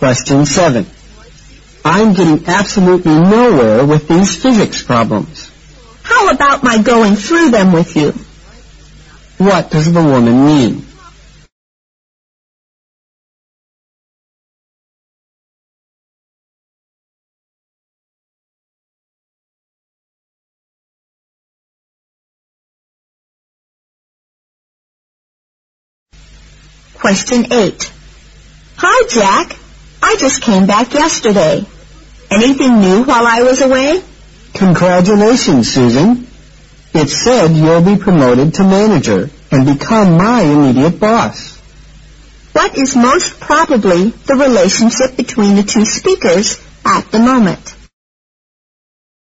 Question 7. I'm getting absolutely nowhere with these physics problems. How about my going through them with you? What does the woman mean? Question 8. Hi, Jack. I just came back yesterday. Anything new while I was away? Congratulations, Susan. It said you'll be promoted to manager and become my immediate boss. What is most probably the relationship between the two speakers at the moment?